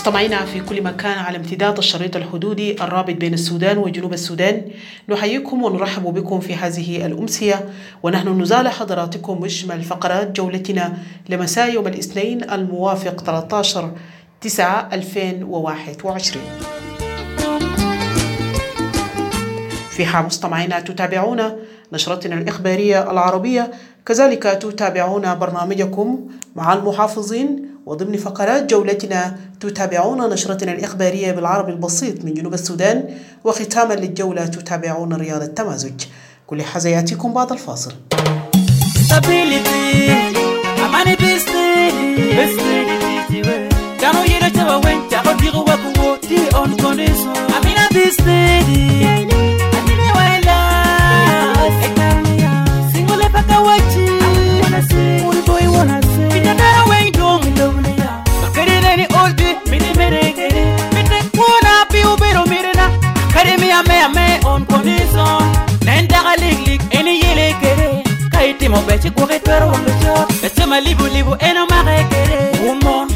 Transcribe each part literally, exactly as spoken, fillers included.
مستمعينا في كل مكان على امتداد الشريط الحدودي الرابط بين السودان وجنوب السودان، نحييكم ونرحب بكم في هذه الأمسية، ونحن نزال حضراتكم مجمل فقرات جولتنا لمساء يوم الاثنين الموافق ثلاثة عشر تسعة ألفين وواحد وعشرين. فيها مستمعينا تتابعون نشرتنا الإخبارية العربية، كذلك تتابعون برنامجكم مع المحافظين، وضمن فقرات جولتنا تتابعون نشرتنا الإخبارية بالعربي البسيط من جنوب السودان، وختاما للجولة تتابعون رياض التمازج. كل حزياتكم بعد الفاصل. Mo bechi ko ke pero wanga shot ete malibu libu eno marekere un mon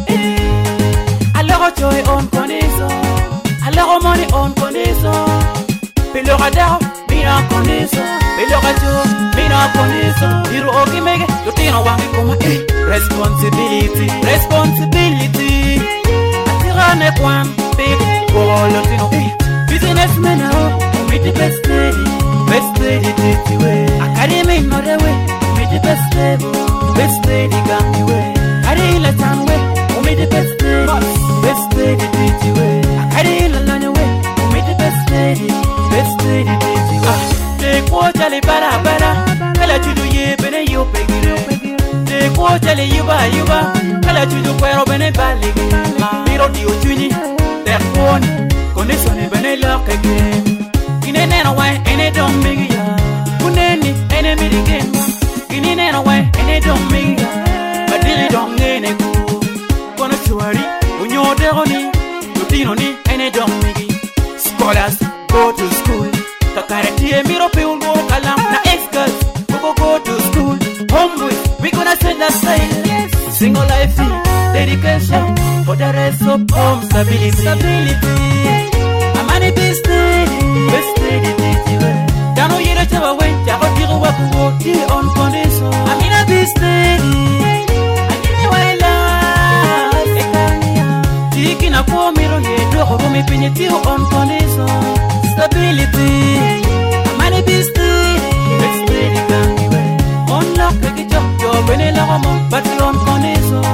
alors joy on connaissant alors money on connaissant pelo radar mina connaissant pelo radio mina connaissant hiro okimege yotino wangi koma eh responsibility responsibility atirane kwan big all lotino businessmen now with the best lady best lady take you away academy no the way with the best lady best lady got you away arila tan way with the best lady best lady take you away arila lanya way with the best lady best lady take you away te quota le bara bara kala tudu ye bene yo pegire te quota le yuba yuba kala tudu kwero bene bali miro di otuni te phone connexion bene lokeke Gine nena way ene don't make ya Kuneni ene midigen Gine nena way ene don't make ya Badili don't nene ku Kono chuari Unyo deroni Lutino ni ene don't make ya Scholars go to school Kakareti e miro pe ungo kalam Na ex-girls go go to school Homeboys we gonna send us style Single life dedication For the rest of home stability Stability Amani business best lady take you away. Dano yere chaba wen chaba digo wakuwo di on condition. Amina best lady. Anini waila. Ekania. Tiki na kwa miro ye do hobo me pinye ti on condition. Stability. Amani best lady. Best lady come you away. On lock the job job bene la homo but on condition.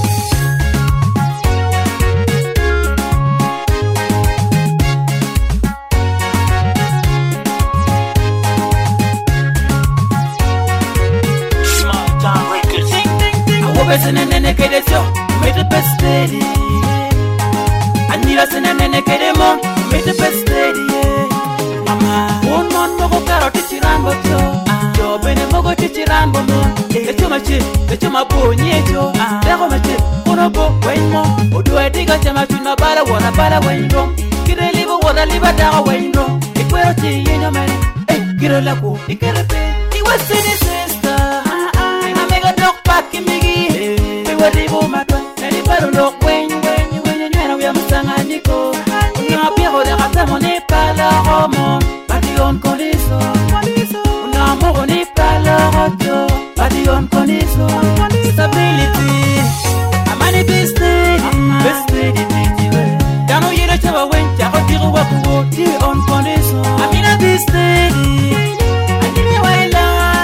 Sene nene kede so, me the best lady. Anila sene nene kede mo, me the best lady. Mama, one mon mogo karo tichiran bocho. Jo bene mogo tichiran bomo. Lecho machi, lecho mabu nyecho. Lego machi, kono bo wen mo. Odu ediga chama tuna bala wana bala wen rom. Kire libo wana liba daga wen rom. Ikwero chi yenya mani, eh kire lako, ikere pe. Iwa sene sister, ina mega dog pack migi. Wadibu matwa, nani paro lo kwenye wenye wenye nyena wya msanganyiko. Una piero de rata moni pala homo, bati on koniso. Una amoro ni pala roto, bati on koniso. Stability, amani best lady, best lady titiwe. Dano yere chaba wencha, hotiru wakuwo, ti on koniso. Amina best lady, anini waila.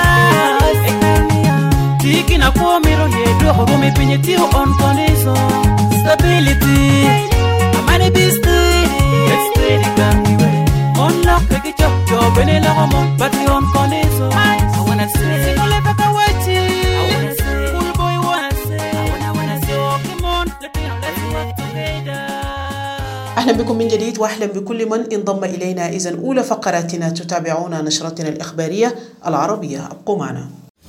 Tiki na kwa miro ye do hobo me pinye ti on condition. Stability amani best lady best lady come you way. On lock the job job bene la homo but on condition. I wanna say single life akawachi. I wanna say cool boy wanna say I wanna wanna say come on let's work together. أهلا بكم من جديد وأهلا بكل من انضم إلينا. إذن أولى فقراتنا تتابعون نشرتنا الإخبارية العربية، أبقوا معنا.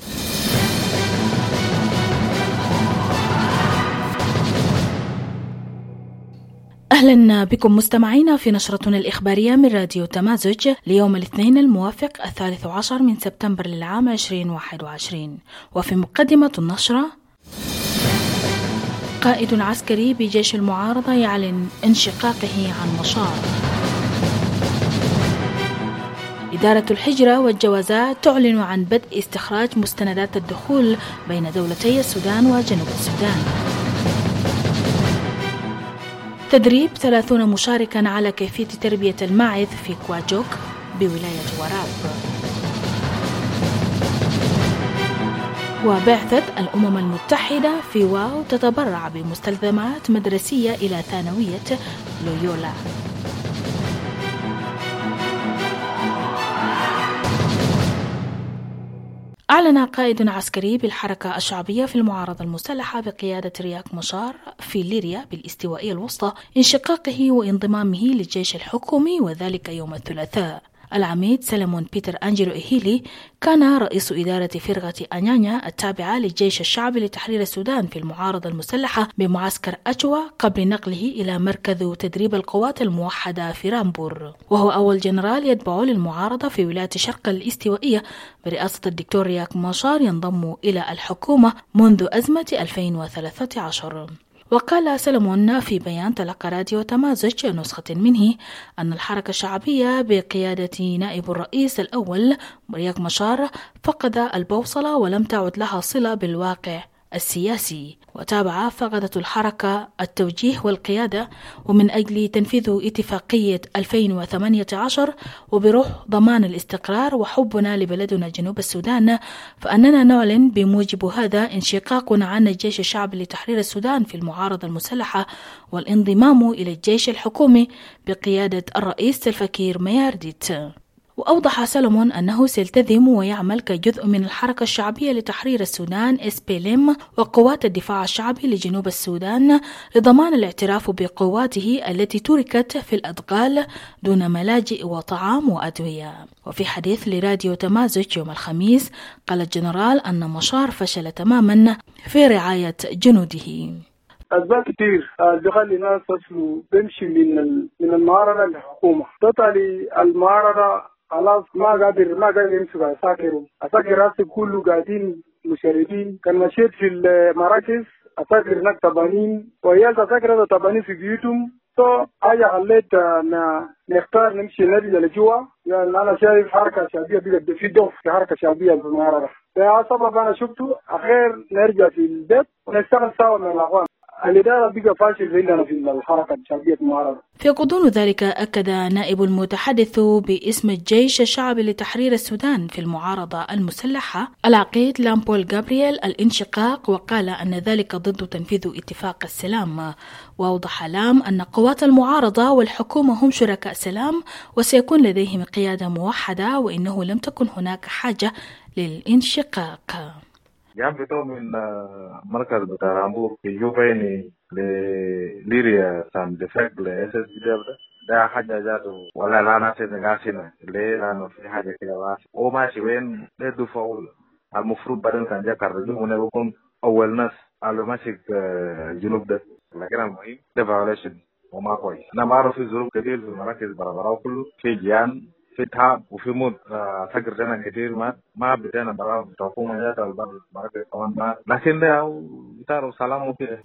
أهلا بكم مستمعينا في نشرتنا الإخبارية من راديو تمازج ليوم الاثنين الموافق الثالث عشر من سبتمبر للعام عشرين واحد وعشرين. وفي مقدمة النشرة: قائد عسكري بجيش المعارضة يعلن انشقاقه عن مشار. إدارة الهجرة والجوازات تعلن عن بدء استخراج مستندات الدخول بين دولتي السودان وجنوب السودان. تدريب ثلاثين مشاركا على كيفية تربية الماعز في كواجوك بولاية وراب. وبعثة الأمم المتحدة في واو تتبرع بمستلزمات مدرسية إلى ثانوية لويولا. أعلن قائد عسكري بالحركة الشعبية في المعارضة المسلحة بقيادة رياك مشار في ليريا بالاستوائية الوسطى انشقاقه وانضمامه للجيش الحكومي، وذلك يوم الثلاثاء. العميد سلمون بيتر أنجلو إهيلي كان رئيس إدارة فرقة أنيانيا التابعة للجيش الشعبي لتحرير السودان في المعارضة المسلحة بمعسكر أجوا قبل نقله إلى مركز تدريب القوات الموحدة في رامبور، وهو أول جنرال يتبع للمعارضة في ولاية شرق الاستوائية برئاسة الدكتور رياك مشار ينضم إلى الحكومة منذ أزمة ألفين وثلاثة عشر. وقال سلمون في بيان تلقى راديو تمازج نسخة منه أن الحركة الشعبية بقيادة نائب الرئيس الأول رياك مشار فقد البوصلة ولم تعد لها صلة بالواقع السياسي، وتابع فقدت الحركة التوجيه والقيادة، ومن أجل تنفيذ اتفاقية ألفين وثمانية عشر وبروح ضمان الاستقرار وحبنا لبلدنا جنوب السودان، فأننا نعلن بموجب هذا انشقاقنا عن الجيش الشعبي لتحرير السودان في المعارضة المسلحة والانضمام إلى الجيش الحكومي بقيادة الرئيس سلفا كير ميارديت. وأوضح سلمون أنه سيلتزم ويعمل كجزء من الحركة الشعبية لتحرير السودان إس بي إل إم وقوات الدفاع الشعبي لجنوب السودان لضمان الاعتراف بقواته التي تركت في الأدغال دون ملاجئ وطعام وأدوية. وفي حديث لراديو تمازج يوم الخميس قال الجنرال أن مشار فشل تماما في رعاية جنوده. أسباب كتير بيخلي الناس تصلوا بيمشي من من المعارضة للحكومة. توتالي المعارضة خلاص ما قادر ما قادر يمسك عساكر عساكر راسي كله قاعدين مشردين. كان مشيت في المراكز عساكر هناك تبانين ويال عساكر تبانين في بيوتهم. تو أي خليت نختار نمشي نرجع لجوا. يعني أنا شايف حركة شعبية بقت في ضعف في حركة شعبية في المعارضة. ده سبب أنا شفته. أخير نرجع في البيت ونشتغل سوا مع الأخوان. الإدارة بقى فاشل عندنا في الحركة الشعبية المعارضة. في غضون ذلك أكد نائب المتحدث باسم الجيش الشعبي لتحرير السودان في المعارضة المسلحة العقيد لامبول جابرييل الانشقاق، وقال أن ذلك ضد تنفيذ اتفاق السلام. وأوضح لام أن قوات المعارضة والحكومة هم شركاء سلام وسيكون لديهم قيادة موحدة، وإنه لم تكن هناك حاجة للانشقاق. جابته من مركز بتاع رامبور في جوبيني لليريا سام دفاق لأساس جدابة ده حاجة جاته ولا لا ناس نقاسنا ليه لأنه في حاجة كده واس هو ماشي وين ده فاول المفروض بعدين كان جاك الرجل ونبقون أول ناس على ماسك جنوب ده، لكن المهم ده فاوليشن وما كويس. أنا بعرف في ظروف كتير في مراكز برا كله في جيان في تعب وفي موت. فكر لنا كثير ما ما بدينا برا تقوم جات البلد مركز كمان ما، لكن ده بتاعه سلام وكده.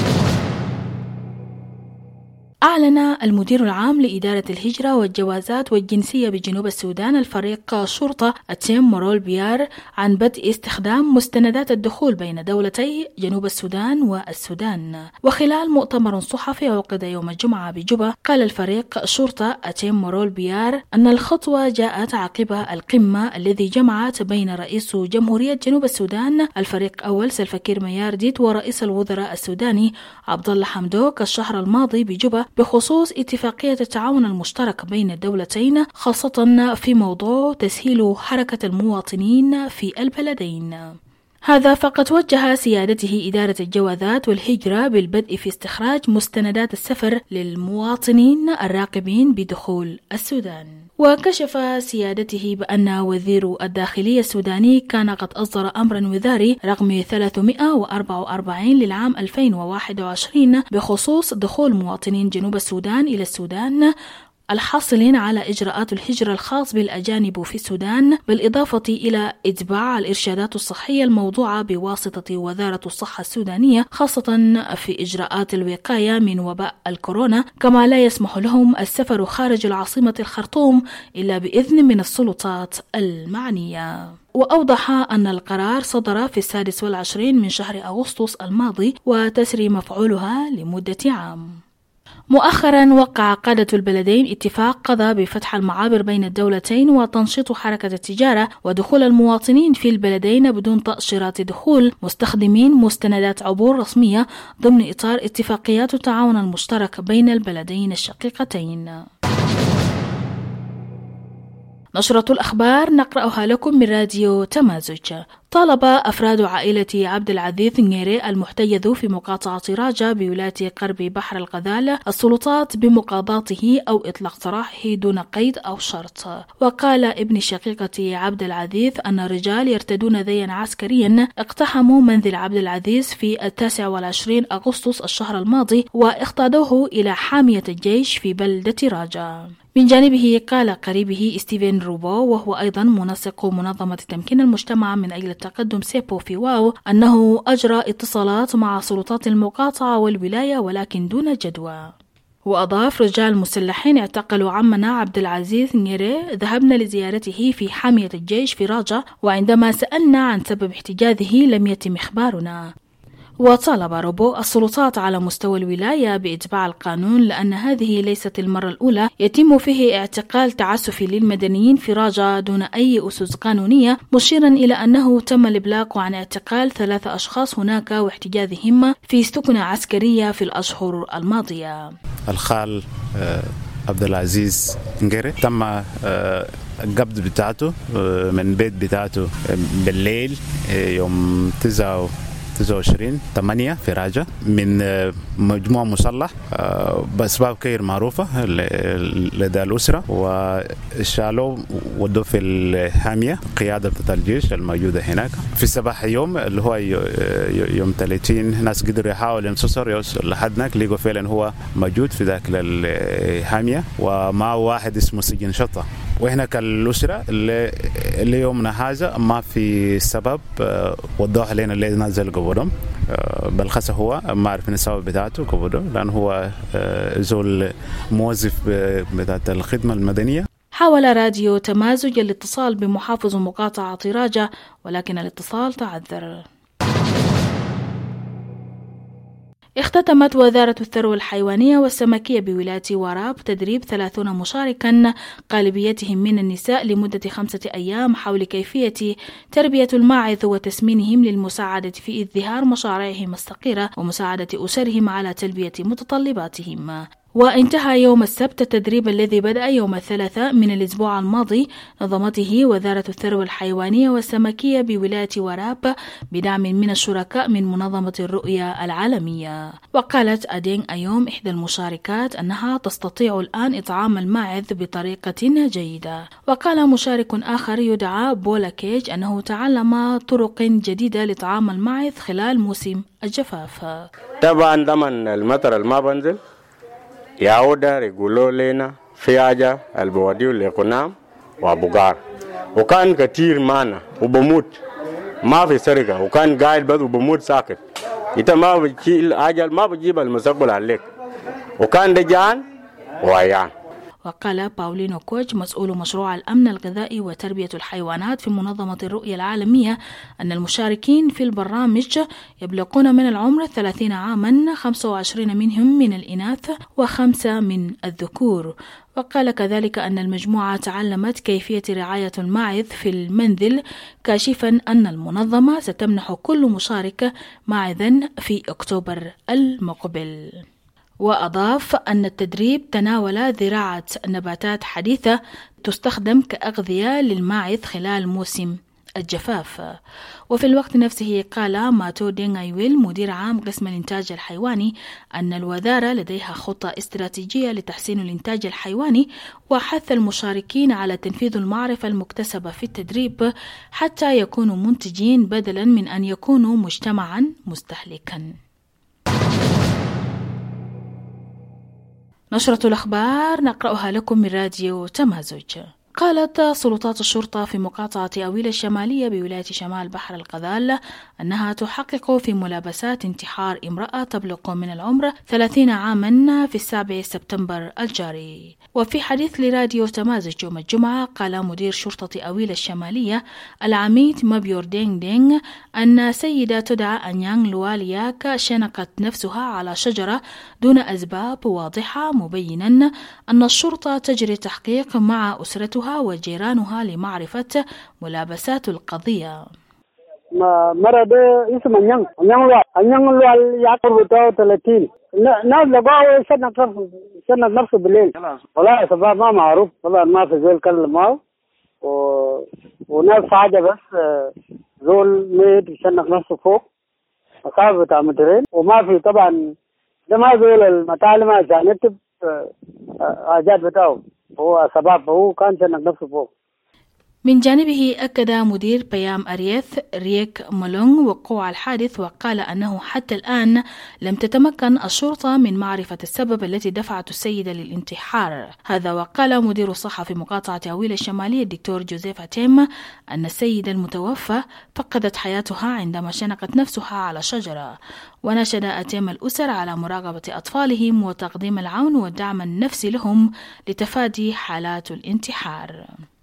أعلن المدير العام لإدارة الهجرة والجوازات والجنسية بجنوب السودان الفريق شرطة أتيم مورول بيار عن بدء استخدام مستندات الدخول بين دولتي جنوب السودان والسودان. وخلال مؤتمر صحفي عقد يوم الجمعة بجوبا قال الفريق شرطة أتيم مورول بيار أن الخطوة جاءت عقب القمة الذي جمعت بين رئيس جمهورية جنوب السودان الفريق أول سلفا كير ميارديت ورئيس الوزراء السوداني عبد الله حمدوك الشهر الماضي بجوبا بخصوص اتفاقية التعاون المشترك بين الدولتين، خاصة في موضوع تسهيل حركة المواطنين في البلدين. هذا فقد وجه سيادته إدارة الجوازات والهجرة بالبدء في استخراج مستندات السفر للمواطنين الراغبين بدخول السودان. وكشف سيادته بأن وزير الداخلية السوداني كان قد أصدر أمرا وزاري رقم ثلاثمائة وأربعة وأربعين للعام ألفين وواحد وعشرين بخصوص دخول مواطنين جنوب السودان إلى السودان، الحاصلين على إجراءات الهجرة الخاص بالأجانب في السودان، بالإضافة إلى إتباع الإرشادات الصحية الموضوعة بواسطة وزارة الصحة السودانية، خاصة في إجراءات الوقاية من وباء الكورونا، كما لا يسمح لهم السفر خارج العاصمة الخرطوم إلا بإذن من السلطات المعنية. وأوضح أن القرار صدر في السادس والعشرين من شهر أغسطس الماضي وتسري مفعولها لمدة عام. مؤخرا وقع قادة البلدين اتفاق قضى بفتح المعابر بين الدولتين وتنشيط حركة التجارة ودخول المواطنين في البلدين بدون تأشيرات دخول، مستخدمين مستندات عبور رسمية ضمن إطار اتفاقيات التعاون المشترك بين البلدين الشقيقتين. نشرة الأخبار نقرأها لكم من راديو تمازج. طالب أفراد عائلة عبد العزيز نيري المحتجز في مقاطعة راجة بولاية قرب بحر الغزال السلطات بمقاضاته أو إطلاق سراحه دون قيد أو شرط. وقال ابن شقيقة عبد العزيز أن الرجال يرتدون زيا عسكريا اقتحموا منزل عبد العزيز في التاسع والعشرين أغسطس الشهر الماضي واختادوه إلى حامية الجيش في بلدة راجة. من جانبه قال قريبه ستيفن روبو وهو أيضا منسق منظمة تمكين المجتمع من أجل التقدم سيبو في واو أنه أجرى اتصالات مع سلطات المقاطعة والولاية ولكن دون جدوى. وأضاف رجال مسلحين اعتقلوا عمنا عبد العزيز نيري ذهبنا لزيارته في حامية الجيش في راجة، وعندما سألنا عن سبب احتجازه لم يتم إخبارنا. وطالب روبو السلطات على مستوى الولاية بإتباع القانون لأن هذه ليست المرة الأولى يتم فيه اعتقال تعسفي للمدنيين في راجة دون أي أسس قانونية، مشيرا إلى أنه تم الإبلاغ عن اعتقال ثلاثة أشخاص هناك واحتجازهم في سكنة عسكرية في الأشهر الماضية. الخال عبد العزيز نيري تم القبض بتاعته من بيت بتاعته بالليل يوم تسعة تسعة وعشرين ثمانية في راجة من مجموعة مسلح بأسباب غير معروفة لدى الأسرة، وشالوا ودوا في الحامية قيادة الجيش الموجودة هناك. في صباح يوم اللي هو يوم ثلاثين ناس قدروا يحاولوا ينتصروا لحد هناك، لقوا فعلا هو موجود في ذاك الحامية ومعه واحد اسمه سجن شطة. وهناك الأسرة اللي يومنا هذا ما في سبب وضوح لنا اللي نزل قبضهم، بل خاصة هو ما عرفنا السبب بتاعته قبضه لأنه هو زول موظف بتاعة الخدمة المدنية. حاول راديو تمازج الاتصال بمحافظ مقاطعة راجة ولكن الاتصال تعذر. اختتمت وزارة الثروة الحيوانية والسمكية بولاية وراب تدريب ثلاثين مشاركا غالبيتهم من النساء لمدة خمسة أيام حول كيفية تربية الماعز وتسمينهم للمساعدة في ازدهار مشاريعهم الصغيرة ومساعدة أسرهم على تلبية متطلباتهم. وانتهى يوم السبت التدريب الذي بدأ يوم الثلاثاء من الأسبوع الماضي نظمته وزارة الثروة الحيوانية والسمكية بولاية وراب بدعم من الشركاء من منظمة الرؤية العالمية. وقالت أدين أيوم إحدى المشاركات أنها تستطيع الآن إطعام الماعز بطريقة جيدة. وقال مشارك آخر يدعى بولا كيج أنه تعلم طرق جديدة لإطعام الماعز خلال موسم الجفاف. طبعا ضمن المطر الما بنزل يعودا يقولوا لنا في حاجة البوادي والإقنام وابوغار، وكان كتير معنا وبموت ما في سرقة، وكان قاعد بس وبموت ساكت. إنت ما بتجيب أجل ما بتجيب المستقبل عليك، وكان دجان وعيان. وقال باولينو كوج مسؤول مشروع الأمن الغذائي وتربية الحيوانات في منظمة الرؤية العالمية أن المشاركين في البرنامج يبلغون من العمر ثلاثين عاما، خمسة وعشرين منهم من الإناث وخمسة من الذكور. وقال كذلك أن المجموعة تعلمت كيفية رعاية الماعز في المنزل، كاشفا أن المنظمة ستمنح كل مشارك ماعزا في أكتوبر المقبل. وأضاف أن التدريب تناول زراعة نباتات حديثة تستخدم كأغذية للماعز خلال موسم الجفاف. وفي الوقت نفسه قال ماتو دينغايويل مدير عام قسم الإنتاج الحيواني أن الوزارة لديها خطة استراتيجية لتحسين الإنتاج الحيواني، وحث المشاركين على تنفيذ المعرفة المكتسبة في التدريب حتى يكونوا منتجين بدلا من أن يكونوا مجتمعا مستهلكا. نشرة الأخبار نقرأها لكم من راديو تمازج. قالت سلطات الشرطة في مقاطعة أويل الشمالية بولاية شمال بحر الغزال أنها تحقق في ملابسات انتحار امرأة تبلغ من العمر ثلاثين عاما في السابع سبتمبر الجاري. وفي حديث لراديو تمازج يوم الجمعة قال مدير شرطة أويل الشمالية العميد مابيور دينغ دينغ أن سيدة تدعى أنيانغ لوالياك شنقت نفسها على شجرة دون أسباب واضحة، مبينا أن الشرطة تجري تحقيق مع أسرتها وجيرانها لمعرفة ملابسات القضية. ما مرض اسمه أنيانغ أنيانغ أنيانغ لوال يعتبر بتاعه ثلاثين ناس لقاه شنق نفسه شنق نفسه بالليل. والله سبب ما معروف طبعا، ما في زول كلم معه و... وناس حاجة بس زول ميت شنق نفسه فوق مصاب بتاع مترين، وما في طبعا ده ما زول المتعلمة عشان يكتب حاجات بتاعه، هو سبب هو كان شنق نفسه فوق. من جانبه أكد مدير بيام أريث ريك مولونغ وقوع الحادث، وقال أنه حتى الآن لم تتمكن الشرطة من معرفة السبب التي دفعت السيدة للانتحار. هذا وقال مدير الصحة في مقاطعة أويل الشمالية الدكتور جوزيف أتيم أن السيدة المتوفى فقدت حياتها عندما شنقت نفسها على شجرة. وناشد أتيم الأسر على مراقبة أطفالهم وتقديم العون والدعم النفسي لهم لتفادي حالات الانتحار.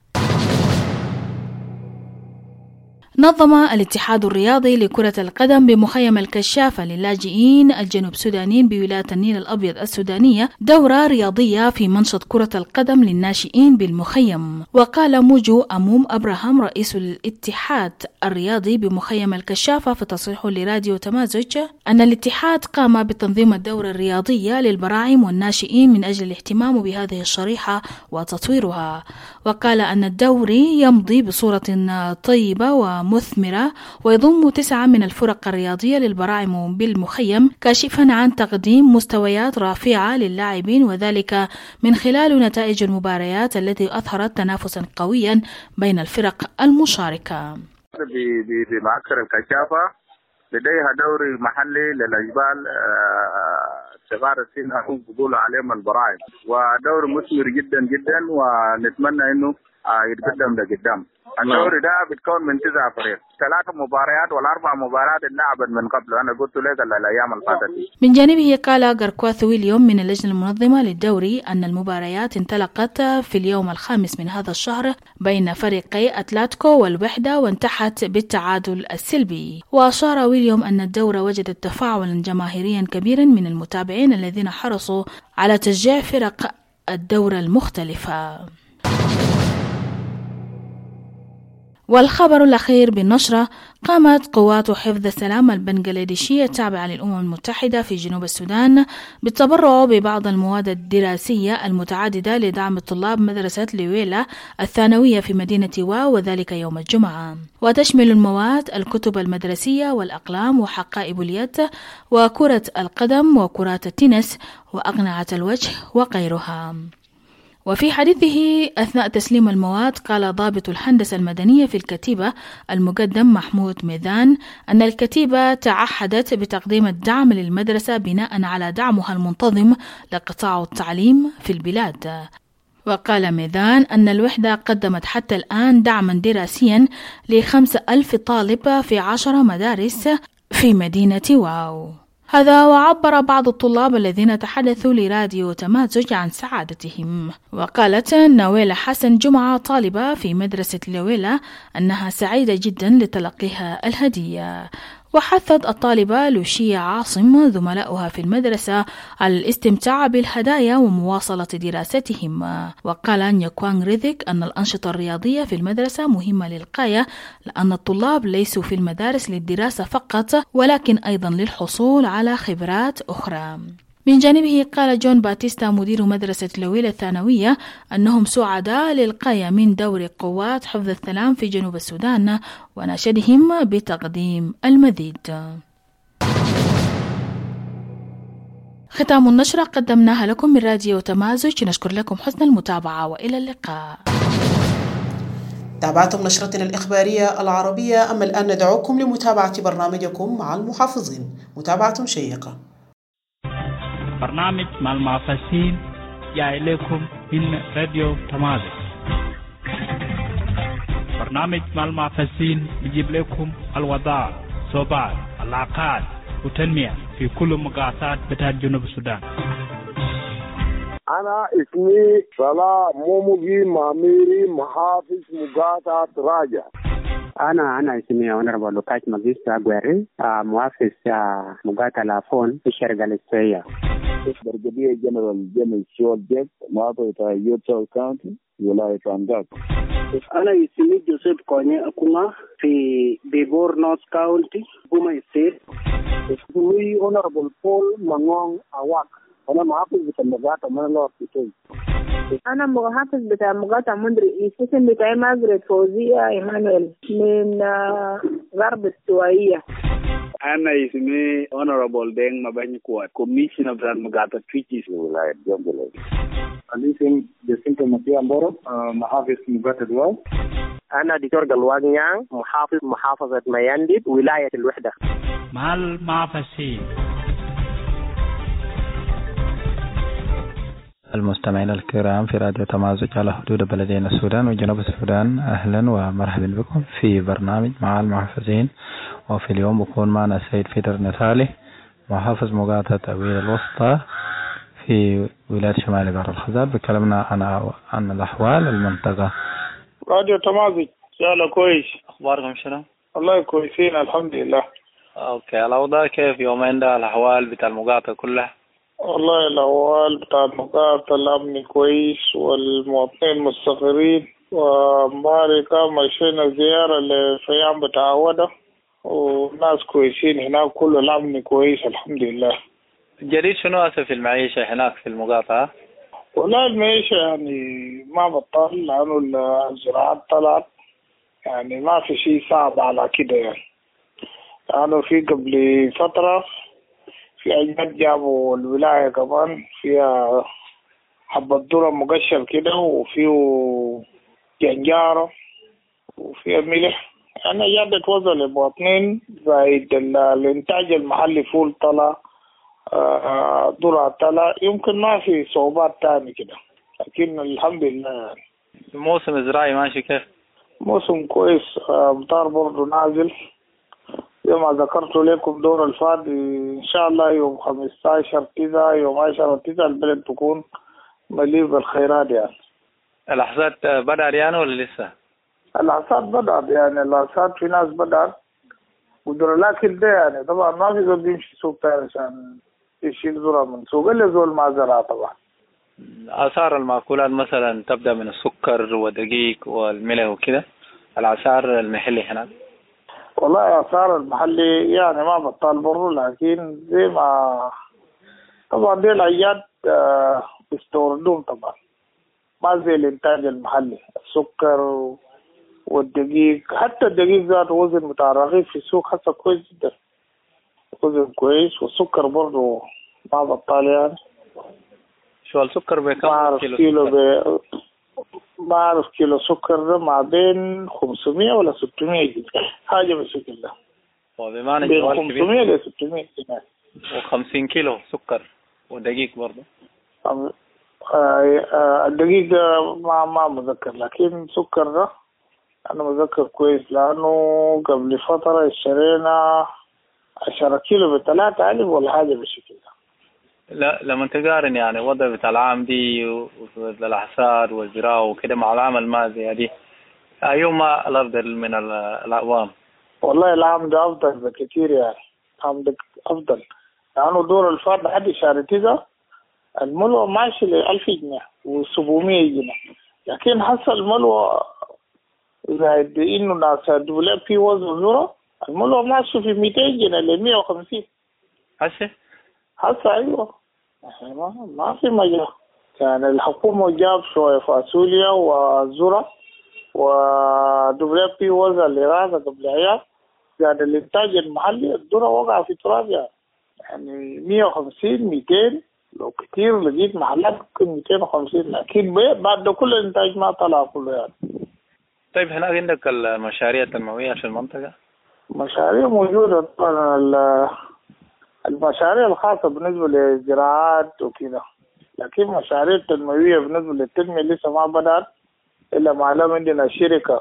نظم الاتحاد الرياضي لكرة القدم بمخيم الكشافة للاجئين الجنوب سودانيين بولاية النيل الأبيض السودانية دورة رياضية في منشط كرة القدم للناشئين بالمخيم. وقال موجو أموم أبراهام رئيس الاتحاد الرياضي بمخيم الكشافة في تصريح لراديو تمازج أن الاتحاد قام بتنظيم الدورة الرياضية للبراعم والناشئين من أجل الاهتمام بهذه الشريحة وتطويرها. وقال أن الدوري يمضي بصورة طيبة و مثمرة ويضم تسعة من الفرق الرياضية للبراعم بالمخيم، كاشفا عن تقديم مستويات رافعة للاعبين، وذلك من خلال نتائج المباريات التي أظهرت تنافسا قويا بين الفرق المشاركة. بمعسكر الكشافة لديها دوري محلي للأجبال صغار السن يقولوا عليهم البراعم، ودوري مثمر جدا جدا، ونتمنى انه يتقدم لقدام. الدوري ده بتكون من تسع فريق، ثلاث مباريات والاربع مباريات اتلعبت من قبل، انا قلت لك الايام اللي فاتت. من جانبه قال غاركواث ويليام من اللجنه المنظمه للدوري ان المباريات انطلقت في اليوم الخامس من هذا الشهر بين فريقي اتلتيكو والوحده وانتهت بالتعادل السلبي. واشار ويليام ان الدوره وجدت تفاعلا جماهيريا كبيرا من المتابعين الذين حرصوا على تشجيع فرق الدوره المختلفه. والخبر الأخير بالنشرة: قامت قوات حفظ السلام البنغلاديشية التابعة للأمم المتحدة في جنوب السودان بالتبرع ببعض المواد الدراسية المتعددة لدعم الطلاب مدرسة لويلا الثانوية في مدينة واو، وذلك يوم الجمعة. وتشمل المواد الكتب المدرسية والأقلام وحقائب اليد وكرة القدم وكرات التنس وأقنعة الوجه وغيرها. وفي حديثه أثناء تسليم المواد قال ضابط الهندسة المدنية في الكتيبة المقدم محمود ميدان أن الكتيبة تعهدت بتقديم الدعم للمدرسة بناء على دعمها المنتظم لقطاع التعليم في البلاد. وقال ميدان أن الوحدة قدمت حتى الآن دعما دراسيا لخمس ألف طالب في عشر مدارس في مدينة واو. هذا وعبر بعض الطلاب الذين تحدثوا لراديو تمازج عن سعادتهم. وقالت نويلة حسن جمعة طالبة في مدرسة لويلا أنها سعيدة جدا لتلقيها الهدية. وحثت الطالبة لوشية عاصم زملائها في المدرسة على الاستمتاع بالهدايا ومواصلة دراستهم. وقال نيكوان ريذيك أن الأنشطة الرياضية في المدرسة مهمة للغاية، لأن الطلاب ليسوا في المدارس للدراسة فقط ولكن أيضا للحصول على خبرات أخرى. من جانبه قال جون باتيستا مدير مدرسة لويلا الثانوية أنهم سعداء للغاية من دور قوات حفظ السلام في جنوب السودان وناشدهم بتقديم المزيد. ختام النشرة قدمناها لكم من راديو تمازج، نشكر لكم حسن المتابعة وإلى اللقاء. تابعتم نشرتنا الإخبارية العربية، أما الآن ندعوكم لمتابعة برنامجكم مع المحافظين، متابعة شيقة. برنامج مع المحافظين جاي لكم من راديو تمازج. برنامج مع المعفسين بيجيب لكم الوضع صوبات العلاقات وتنمية في كل مقاطعات بتاع جنوب السودان. أنا اسمي صلاح موموجي ماميري محافظ مقاطعة راجع. أنا أنا اسمي هونربل لوكاش ماجيستا غويري محافظ مقاطعة لافون في الشرق الاستوائية. برجدية جنرال جيمس شول جيك محافظة يوتشو كاونتي ولاية أنجاك. أنا اسمي جوزيف كوني أكونا في بيبور نورث كاونتي بوما ستيت. اسمي هونربل بول مانغون أواك. أنا محافظ بتاع مقاطعة منلور كيتوي. أنا محافظ بتاع مقاطعة مندري اسم بتاعي ماجريت فوزية إيمانويل من غرب السوائية. أنا اسمي Honorable دين مباني كوات كوميشنر بتاع مقاطعة تويتشيس ولاية جنجلة. أنا اسمي جسنتو مسيا مبارك محافظ مقاطعة دواو. أنا دكتور قلوان نيان محافظ محافظة ميانديد ولاية الوحدة. مع المعفسين. المستمعين الكرام في راديو تمازج على حدود بلدين السودان وجنوب السودان، أهلا ومرحبا بكم في برنامج مع المحافظين. وفي اليوم بكون معنا السيد فيدر نثالي محافظ مقاطعة أويل الوسطى في ولاية شمال بحر الخزال، بكلمنا عن عن الأحوال المنطقة. راديو تمازج يلا كويس، أخباركم شنو؟ والله كويسين الحمد لله. أوكي، الأوضاع كيف يومين ده؟ الأحوال بتاع المقاطعة كلها؟ والله الأحوال بتاع المقاطعة الأمن كويس والمواطنين مستقرين، ومباركة مشينا زيارة لفيام بتاع ودا وناس كويسين هناك، كل الأمن كويس الحمد لله. الجديد شنو هسه في المعيشة هناك في المقاطعة؟ والله المعيشة يعني ما بطل، لأنه الزراعات طلعت، يعني ما في شيء صعب على كده يعني. لأنه في قبل فترة في أجمد جابوا الولاية كمان فيها حبة ذرة مقشر كده، وفيه جنجارة وفيها ملح، يعني جادة توصل للمواطنين زائد الإنتاج المحلي فول طلع، ذرة طلع، يمكن ما في صعوبات تاني كده، لكن الحمد لله يعني. الموسم الزراعي ماشي كيف؟ موسم كويس، أمطار برضه نازل زي ما ذكرت لكم دور الفاد. إن شاء الله يوم خمستاشر كذا يوم عشرة كذا البلد تكون مليء بالخيرات يعني. الحصاد بدأ يعني ولا لسه؟ الحصاد بدأ يعني، الحصاد في ناس بدأت ودور، لكن ده يعني طبعا ما في زول بيمشي سوق تاني عشان يشيل ذرة من سوق اللي زول ما زرع. طبعا أسعار المأكولات مثلا تبدأ من السكر والدقيق والملح وكده، الأسعار المحلي هناك؟ والله أسعار المحلي يعني ما بطال برضه، لكن زي ما طبعا دي العياد بيستوردون طبعا، ما زي الإنتاج المحلي. السكر والدقيق، حتى الدقيق ذات وزن بتاع الرغيف في السوق حتى كويس جدا، وزن كويس، والسكر برضه ما بطال يعني. شو السكر بكم؟ ما أعرف كيلو, كيلو ب... ما أعرف كيلو سكر ده ما بين خمسمية ولا ستمية جنيه حاجة بالشكل ده، وبمعنى بين خمسمية ل ستمية جنيه. وخمسين كيلو سكر ودقيق برضه؟ الدقيق ده ما ما مذكر، لكن سكر ده أنا مذكر كويس، لأنه قبل فترة اشترينا عشرة كيلو بثلاثة ألف ولا حاجة بالشكل ده. لا لما تقارن يعني وضع بتاع العام دي والحصاد والزراعة وكده مع العام الماضي دي، أيهما الأفضل من الأعوام؟ والله العام ده أفضل بكثير يعني، العام ده أفضل، لأنه دور الفرد لحد شهر تسعة الملوى ماشي لألف جنيه وسبعمية جنيه، لكن حصل الملوى زائد إنه ناس دولة في وزن ذرة الملوى ماشي في مئتين جنيه لمية وخمسين. هسه؟ هسه أيوة، ما ما في مجال يعني. الحكومة جاب شوية فاصوليا وذرة ودولة في وزن الإرادة قبل أيام، زائد الإنتاج المحلي الذرة وقع في تراب يعني، يعني مية وخمسين مئتين لو كتير لقيت محلات ممكن مئتين وخمسين، لكن بعد كل الإنتاج ما طلع كله يعني. طيب هناك عندك المشاريع التنموية في المنطقة؟ مشاريع موجودة طبعا، المشاريع الخاصة بالنسبة للزراعات وكذا لكن مشاريع تنموية بالنسبة للتنمية لسه ما بدأت إلا ما لم عندنا شركة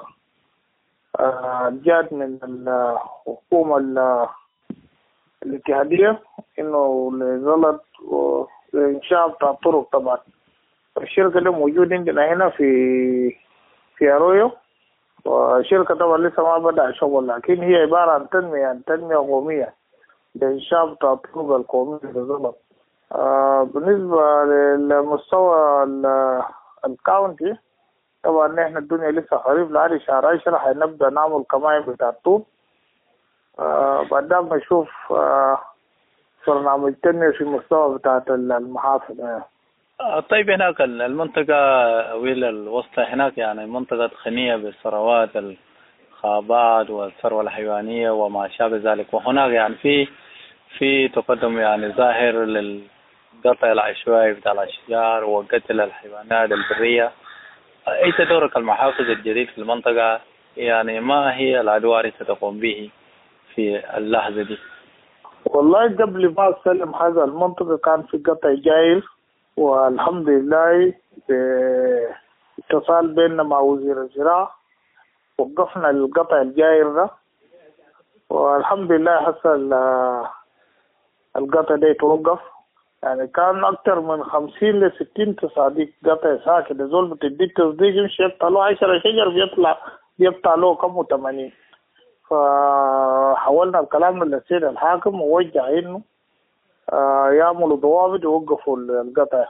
جات من الحكومة الاتحادية إنه لظلت إنشاء بتاع الطرق. طبعا الشركة دي موجودة عندنا هنا في في أرويو، والشركة طبعا لسه ما بدأ شغل، لكن هي عبارة عن تنمية عن تنمية قومية لإنشاء بتاع الطرق القومية لظلت. آه بالنسبة للمستوى الكاونتي طبعا نحن الدنيا لسه خريف لعلي شهر عشرة حنبدأ نعمل كمائن بتاع الطوب. آه بعد ما نشوف آه برنامج تنمية في مستوى بتاعت المحافظ. آه طيب هناك المنطقة ويل الوسطى هناك يعني منطقة غنية بالثروات الخابات والثروة الحيوانية وما شابه ذلك، وهناك يعني في في تقدم يعني ظاهر للقطع العشوائي بتاع الأشجار وقتل الحيوانات البرية. أي دورك المحافظ الجديد في المنطقة؟ يعني ما هي الأدوار التي تقوم به في اللحظة دي؟ والله قبل ما أسلم هذا المنطقة كان في قطع جاير، والحمد لله باتصال بيننا مع وزير الزراعة وقفنا القطع الجاير ده، والحمد لله حصل القطع ده يتوقف. يعني كان أكثر من خمسين لستين تصاديق قطع ساكنة، زول بتديك تصديق يمشي يقطع له عشرة شجر بيطلع بيقطع له كم وثمانين. فحاولنا الكلام للسيد الحاكم ووجه إنه آه يعملوا ضوابط يوقفوا القطع،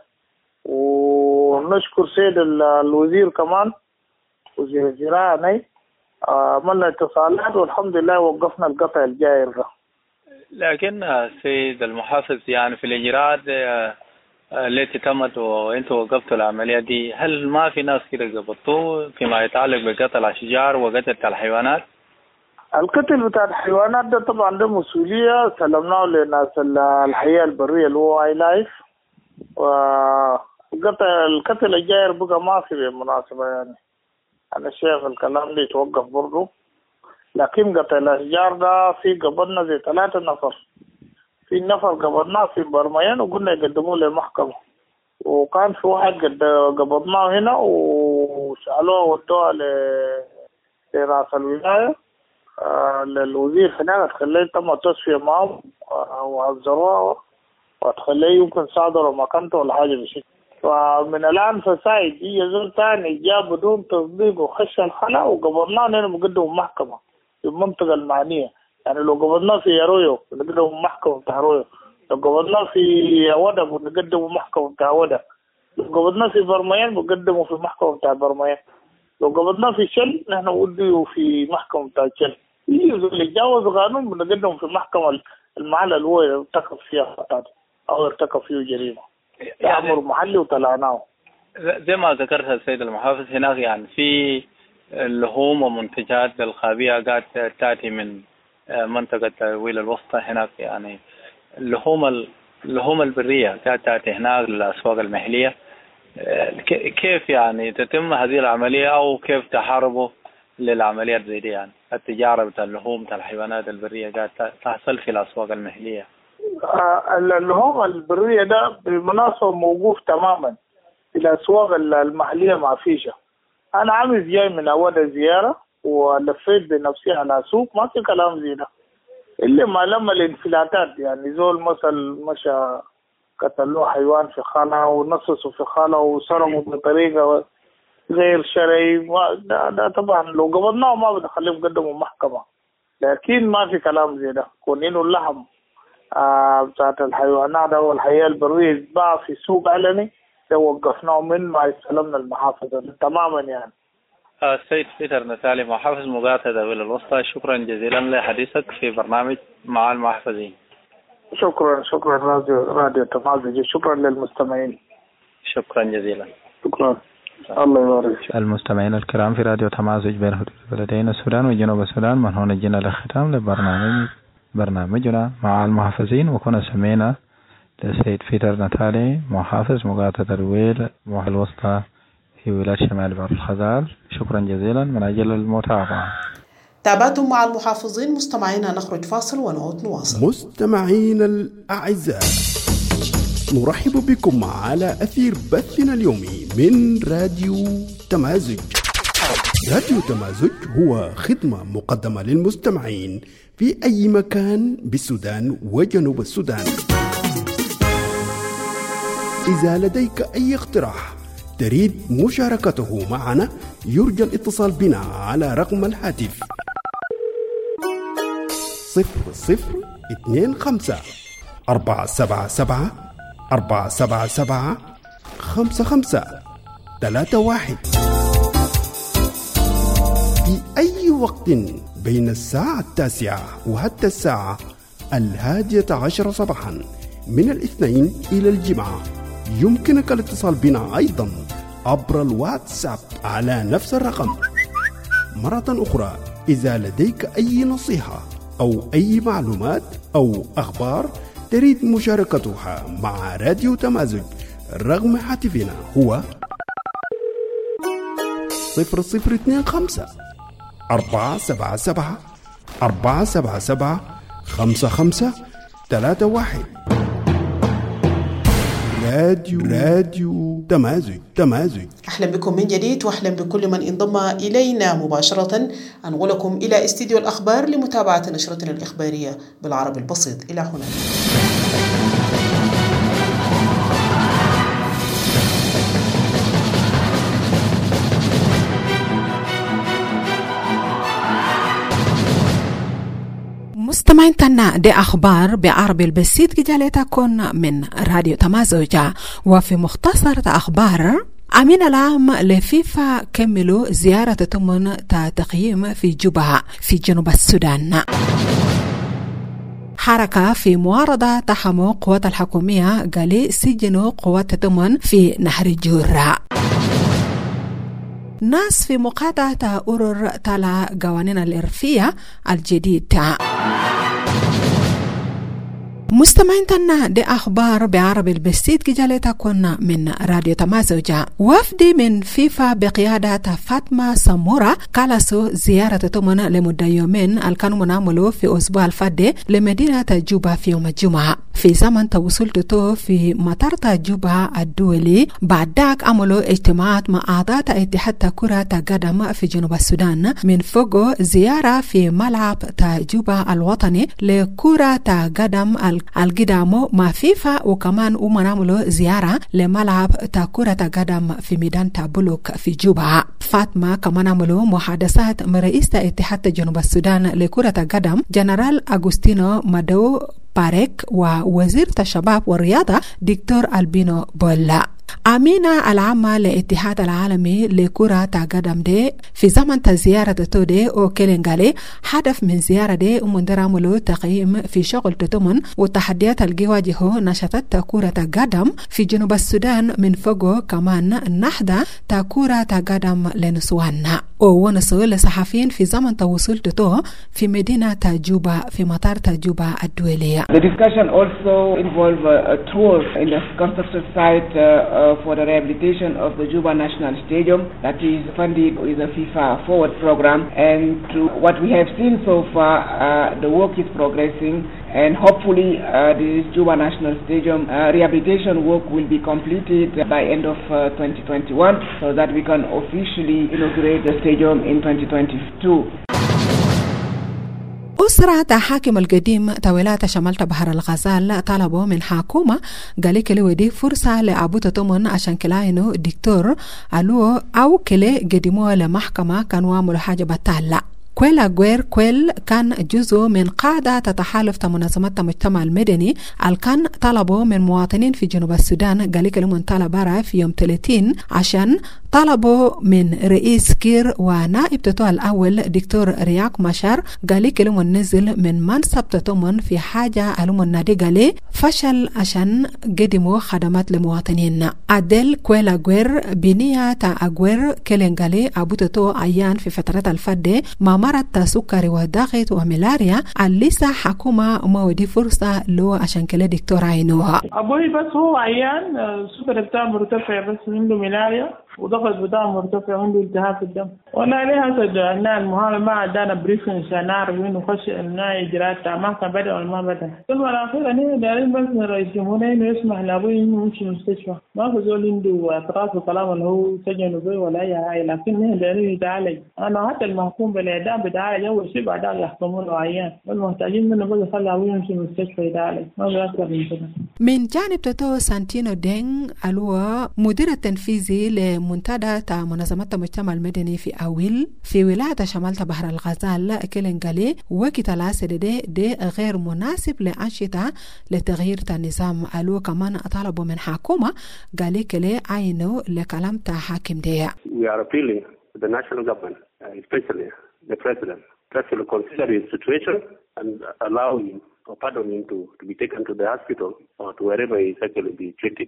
ونشكر سيد الوزير كمان وزير الزراعة ني عملنا اتصالات والحمد لله وقفنا القطع الجاير ده. لكن سيد المحافظ يعني في الإجراءات التي تمت وأنتوا وقفتوا العملية دي، هل ما في ناس كده قبضتوا فيما يتعلق بقتل الأشجار وقتل الحيوانات؟ القتل بتاع الحيوانات ده طبعا ده مسؤولية سلمناه لناس الحياة البرية اللي هو واي لايف، وقتل القتل الجاير بقى ما في بالمناسبة. يعني أنا شايف الكلام ده يتوقف برضه، لكن قتل الأشجار ده في قبضنا زي ثلاثة نفر، في نفر قبضناه في برميان وقلنا يقدموه للمحكمة، وكان في واحد قد قبضناه هنا وسألوه ودوه لرئاسة الولاية آه للوزير هناك، تخليه تم تصفية معهم آه وعذروه وتخليه يمكن صادروا مكانته ولا حاجة بشيء. فمن الآن فسايد يجي زول تاني جاء بدون تصديق وخش الخلا وقبضناه هنا مقدم محكمة في المنطقة المعنية. يعني لو قبضناه في أرويو نقدم محكمة بتاع أرويو، لو قبضناه في ودا نقدم محكمة بتاع ودا، لو قبضناه في برميان بقدمه في محكمة بتاع برميان، لو قبضناه في شل نحن وديه في محكمة بتاع شل. اللي يتجاوز قانون بنقدم في محكمة المحل اللي هو ارتكب فيها خطأ أو ارتكب فيه جريمة، يأمر محلي وطلعناه. زي ما ذكرت السيد المحافظ هناك يعني في اللحوم ومنتجات الخابئة قاعد تأتي من منطقة ويل الوسطى هناك، يعني اللحوم اللحوم البرية قاعد تأتي هناك للأسواق المحلية. كيف يعني تتم هذه العملية أو كيف تحاربوا للعمليات زي دي؟ يعني التجارة بتاع اللحوم بتاع الحيوانات البرية قاعد تحصل في الأسواق المحلية. اللحوم البرية ده بالمناسبة موقوف تماما في الأسواق المحلية ما فيش. أنا عامل جاي من أول زيارة ولفيت بنفسي على سوق ما في كلام زي ده، إلا ما لما الانفلاتات يعني زول مثل مشى قتلوا حيوان في خانة ونصصوا في خانة وسرقوا بطريقة غير شرعي، ده, ده طبعا لو قبضناه ما بنخليهم يقدموا محكمة. لكن ما في كلام زي ده، كونين اللحم آه بتاعت الحيوانات أو الحياة البرية يتباع في سوق علني ده وقفناه من ما استلمنا المحافظة تماما. يعني السيد بيتر نتالي محافظ مقاطعة ويل الوسطى، شكرا جزيلا لحديثك في برنامج مع المحافظين. شكرا شكرا راديو راديو تمازج، شكرا للمستمعين. شكرا جزيلا. شكرا الله يبارك. المستمعين الكرام في راديو تمازج بين حدود بلدين السودان وجنوب السودان، من هنا جينا للختام لبرنامج برنامجنا مع المحافظين، وكنا سمينا للسيد بيتر نتالي محافظ مقاطعة ويل الوسطى في ولاية شمال بحر الخزال. شكرا جزيلا من أجل المتابعة. تابعتم مع المحافظين. مستمعينا نخرج فاصل ونعود نواصل. مستمعين الأعزاء، نرحب بكم على أثير بثنا اليومي من راديو تمازج. راديو تمازج هو خدمة مقدمة للمستمعين في أي مكان بالسودان وجنوب السودان. إذا لديك أي اقتراح تريد مشاركته معنا يرجى الاتصال بنا على رقم الهاتف صفر صفر اثنين خمسة أربعة سبعة سبعة أربعة سبعة سبعة خمسة خمسة ثلاثة واحد في أي وقت بين الساعة التاسعة وحتى الساعة الهادية عشر صباحا من الاثنين إلى الجمعة. يمكنك الاتصال بنا أيضا عبر الواتساب على نفس الرقم. مرة أخرى، إذا لديك أي نصيحة أو أي معلومات أو أخبار تريد مشاركتها مع راديو تمازج، رقم هاتفنا هو صفر صفر اثنين خمسة أربعة سبعة سبعة أربعة سبعة سبعة خمسة خمسة ثلاثة واحد. راديو راديو تمازج تمازج. أهلا بكم من جديد، وأهلا بكل من انضم إلينا مباشرة. أنقلكم إلى استديو الأخبار لمتابعة نشرتنا الإخبارية بالعربي البسيط. إلى هنا. مستمعين تنا دي أخبار بعربي البسيط جالتكن من راديو تمازوجة. وفي مختصر أخبار، أمين العام لفيفا كملوا زيارة تمن تقييم في جوبا في جنوب السودان. حركة في معارضة تحمو قوات الحكومية قال سجنوا قوات تمن في نهر جورا. ناس في مقاطعة أورور تلا قوانين الإرفية الجديدة. مستمعين تنا دي أخبار بعربي البسيط جالتكن من راديو تمازوجة. وفد من فيفا بقيادة فاطمة سمورة كالسو زيارة تمن لمدة يومين الكانوا منعملوا في أسبوع الفادي لمدينة جوبا في يوم الجمعة. في زمن توصلته في مطار جوبا الدولي، بعد ذاك عملوا اجتماعات مع أعضاء اتحاد كرة قدم في جنوب السودان. من فوق زيارة في ملعب جوبا الوطني لكرة قدم القدامو مع فيفا، وكمان ومنعملوا زيارة لملعب كرة قدم في ميدان تابولوك في جوبا. فاطمة كمان عملوا محادثات مع رئيس اتحاد جنوب السودان لكرة قدم جنرال أغوستينو مادو باريك ووزير الشباب والرياضة دكتور ألبينو بولا. أمينة العامة لاتحاد العالمي لكرة قدم دي في زمن تزيارة تودي أو كيلينغالي هدف من زيارة دي ومندراملو تقييم في شغل تتمن والتحديات اللي واجهه نشاطات كرة قدم في جنوب السودان. من فوقه كمان نحدة كرة قدم لنسوانا ونسوا لصحفيين في زمن توصل تتو في مدينة جوبا في مطار جوبا الدولية. The discussion also involved a tour in the construction site uh, Uh, for the rehabilitation of the Juba National Stadium that is funded with the FIFA Forward program. And to what we have seen so far, uh, the work is progressing, and hopefully uh, this Juba National Stadium uh, rehabilitation work will be completed by end of uh, twenty twenty-one, so that we can officially inaugurate the stadium in twenty twenty-two. أسرة حاكم القديم طويلات شمال بحر الغزال طلبوا من حكومة قال كلي ودي فرصة لأبو تطمن عشان كلاينو دكتور ألو أو كلي قدموه لمحكمة كانوا عملوا حاجة بطالة. كويل أغوير كويل كان جزء من قاعدة تتحالف منظمات المجتمع المدني اللي كان طلبوا من مواطنين في جنوب السودان قال لهم طلبوا في يوم ثلاثين عشان طلبوا من رئيس كير ونائب تطوع الأول دكتور رياك مشار قال لهم نزل من منصب تطمن في حاجة ألوم النادي قال فشل عشان قدموا خدمات لمواطنين. عدل كويل أغوير بنية أغوير كيلين قال أبو تطوع عيان في فترة الفدة ما مرض سكري وضغط وملاريا لسه حكومة ما ودي فرصة له عشان كلا دكتور عينوها. أبوي بس هو عيان السكر بتاعه مرتفع بس عنده ملاريا وضغط بتاعه مرتفع وعنده التهاب في الدم. ولا ليه هسه جعلنا المحامي ما عندنا بريفنج عشان نعرف انه خش انه اجراءات ما كان بدا ولا ما بدا. ثم الاخير انا دايرين بس من رئيس الجمهوريه انه يسمح لابوي انه يمشي مستشفى. ما في زول عنده اعتراض بكلام اللي هو سجنه به ولا اي حاجه، لكن نحن دايرين يتعالج. انا حتى المحكوم بالاعدام بيتعالج اول شيء بعدها يحكموا له عيان، والمحتاجين منه بس يخلي ابوي يمشي مستشفى يتعالج، ما في اكثر من كده. من جانب تتو سانتينو دين الوا مدير التنفيذي لمنتدى منظمات المجتمع المدني في أويل في ولاية شمال بحر الغزال كيلنغالي وكي تلاسل دي, دي غير مناسب لأنشطة لتغيير النظام. الوا كمان طالبوا من حكومة قالي كلي عينو لكلام تا حاكم دي. We are appealing to the national government, especially the president, to consider his situation and allow him or pardon him to, to be taken to the hospital or to wherever he is actually be treated.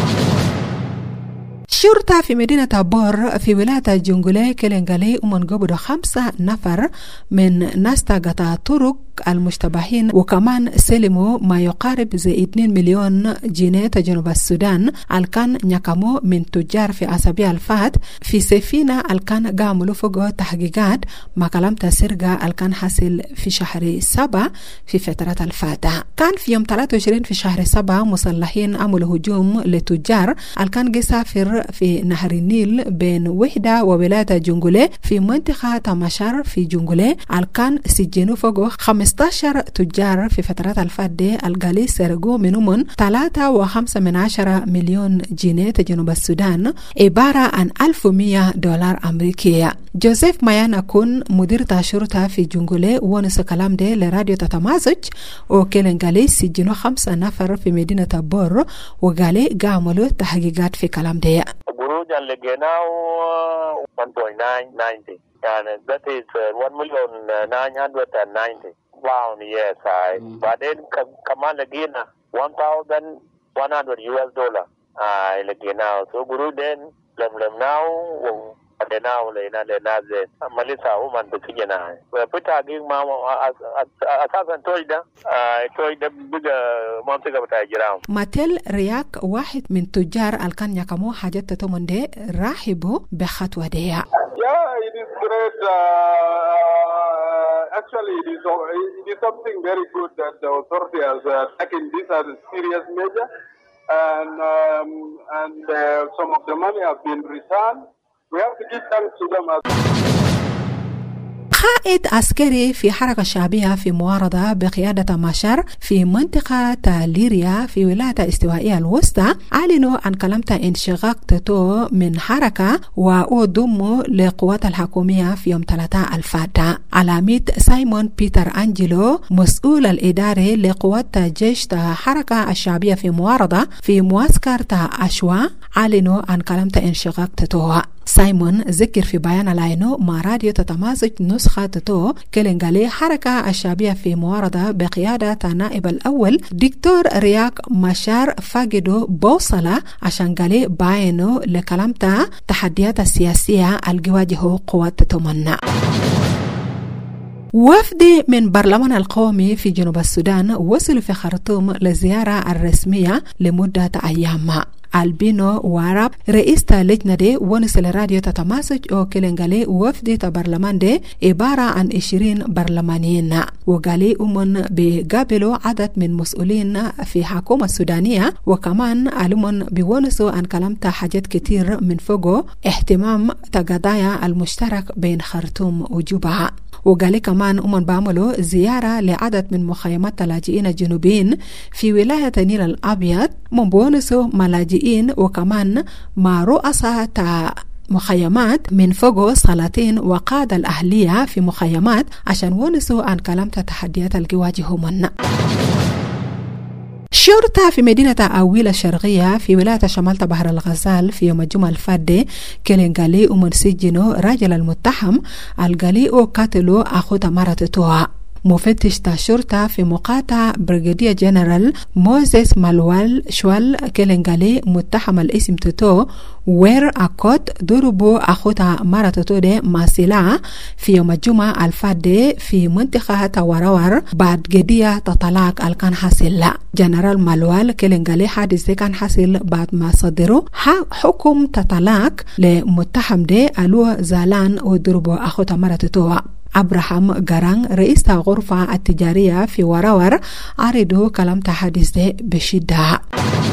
شرطة في مدينة بور في ولاية جنجولي كيلنغالي ومن قبل خمسة نفر من ناس قطع طرق المشتبهين، وكمان سلموا ما يقارب زي اثنين مليون جنيه جنوب السودان الكان نيكامو من تجار في أسابيع الفات في سفينة الكان قاملوا فوق تحقيقات ما كلمت سرقة الكان حاصل في شهر سبعة في فترة الفاتة. كان في يوم ثلاثة وعشرين في شهر سبعة مسلحين عملوا هجوم لتجار الكان يسافر في نهر النيل بين وحدة وولاية جنجولي في منطقة تماشر في جنجولي الكان سجنوا فوق خمسة عشر تجار في فترات الفاتة القالي سرقوا منهم ثلاثة وخمسة من عشرة مليون جنيه جنوب السودان عبارة عن ألف ومئة دولار أمريكية. جوزيف مايانا كون مدير الشرطة في جنجولي ونس كلام ده لراديو تتمازج وكيلنغالي سجنوا خمسة نفر في مدينة بور وقالي قاملوا تحقيقات في كلام ده. البروج اللي لقيناه one point nine nine zero يعني that is one million nine hundred ninety pound yes I بعدين كمان لقينا one thousand one hundred U S dollar آه لقيناه so برودين لملمناه وبعديناه لقينا لنا زين أما لسه هو من بسجناه وبتاعي ما أساسا توي ده توي ده بقى منطقة بتاع جرام. ماتيل رياك واحد من تجار الكان يكمو حاجات تمن ده راحبوا بخطوة دي. Yeah, it is great. Uh, actually, it is it is something very good that the authority has uh, taken this as a serious measure, and um, and uh, some of the money have been returned. We have to give thanks to them as قائد عسكري في حركة شعبية في معارضة بقيادة ماشر في منطقة ليريا في ولاية استوائية الوسطى أعلنوا عن كلمة انشقاق تتو من حركة وأضموا لقوات الحكومية في يوم ثلاثة الفاتة. علاميد سايمون بيتر أنجلو مسؤول الإداري لقوات جيش حركة الشعبية في معارضة في معسكر أشوا أعلنوا عن كلمة انشقاق تتو. سايمون ذكر في بيان لاينو مع راديو تتمازج نسخة تتو كيلنغالي حركة الشعبية في معارضة بقيادة النائب الأول دكتور رياك مشار فاقدو بوصلة عشان قالي باينو لكلامتا تحديات السياسية الجواجه قوات تتمنى. وفد من برلمان القومي في جنوب السودان وصلوا في خرطوم لزيارة الرسمية لمدة أيام. البينو واراب رئيس لجنة دي ونسل راديو تتماسج او كيلنغالي وفد برلمان دي عبارة عن عشرين برلمانيين وقالي امن بقابلوا عدد من مسؤولين في حكومة السودانية وكمان علمون بونسوا عن كلامتا حاجات كتير من فوقه اهتمام تقضايا المشترك بين خرطوم وجوبا. وقال كمان أمن بعملوا زيارة لعدد من مخيمات اللاجئين الجنوبيين في ولاية النيل الأبيض من بونسوا ملاجئين وكمان مع رؤساء مخيمات من فوق سلاطين وقادة الأهلية في مخيمات عشان ونسوا عن كلام تحديات الجواجهمن. شرطة في مدينة أويل الشرقية في ولاية شمال بحر الغزال في يوم الجمعة الفادة كيلنغالي ومنسجنوا راجل المتهم الغالي وقتلوا أخو تمارة توها. مفتش الشرطة في مقاطعة برغادير جنرال موزيس مالوال شوال كيلنغالي متهم الاسم توتو وير أكوت ضربوا أخوتا مرة توتو دي مع سلاح في يوم الجمعة الفادي في منطقة وراور بعد قضية تطلاق الكان حاصل. جنرال مالوال كيلنغالي حادث كان حاصل بعد ما صدروا حكم تطلاق لمتهم دي ألو زالان وضربوا أخوتا مرة توتو. أبراهام غران رئيس الغرفة التجارية في وراور عرضوا كلام تحديث ده بشدة.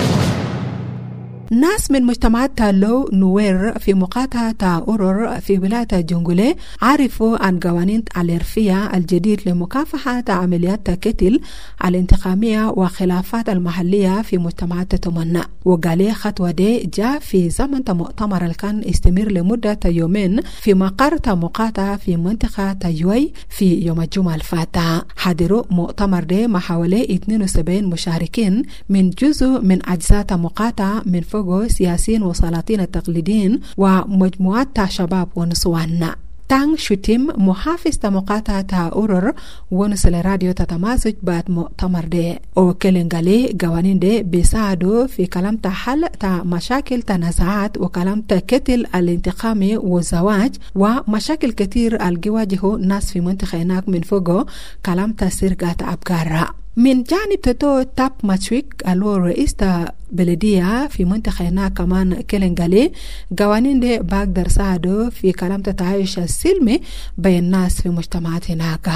ناس من مجتمعات تالو نوير في مقاطعة أورور في ولاية جنجولي عرفوا عن قوانين الإرفية الجديد لمكافحة عمليات القتل الانتقامية وخلافات المحلية في مجتمعات تتمنى. وقالي خطوة دي جاء في زمن مؤتمر اللي كان استمر لمدة يومين في مقر مقاطعة في منطقة تيوي في يوم الجمعة الفاتحة. حضروا مؤتمر دي مع حوالي اثنين وسبعين مشاركين من جزء من أجزاء مقاطعة من سياسيين وسلاطين التقليديين ومجموعات شباب ونسوان. تانغ شوتيم محافظ مقاطعة أورور ونسل راديو تتماسك بعد مؤتمر دي وكلنغالي قوانين دي بيساعدوا في كلام تحل تا مشاكل تنازعات وكلام تقتل الانتقامي والزواج ومشاكل كتير الجواجه ناس في منطقة هناك من فوقه كلام تسرقة أبقار. من جانب تتو تاب ماتشويك الو رئيس بلدية في منطقة هناك كمان كيلنغالي قوانين دي بقدر ساعدوا في كلام تتعايش السلمي بين الناس في مجتمعات هناك.